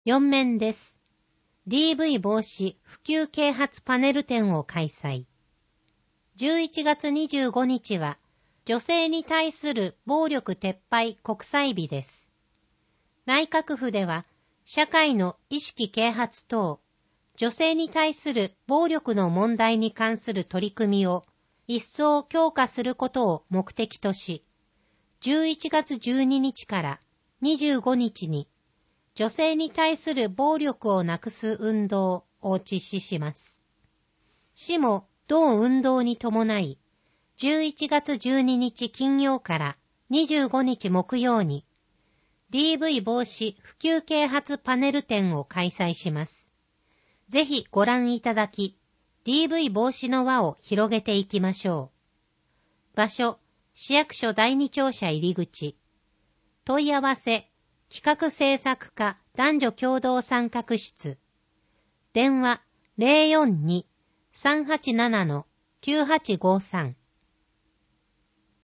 4面です。DV 防止普及啓発パネル展を開催。11月25日は、女性に対する暴力撤廃国際日です。内閣府では、社会の意識啓発等、女性に対する暴力の問題に関する取り組みを一層強化することを目的とし、11月12日から25日に女性に対する暴力をなくす運動を実施します。市も同運動に伴い、11月12日金曜から25日木曜に DV 防止普及啓発パネル展を開催します。ぜひご覧いただき、DV 防止の輪を広げていきましょう。場所、市役所第二庁舎入り口。問い合わせ、企画制作課男女共同参画室。電話 042-387-9853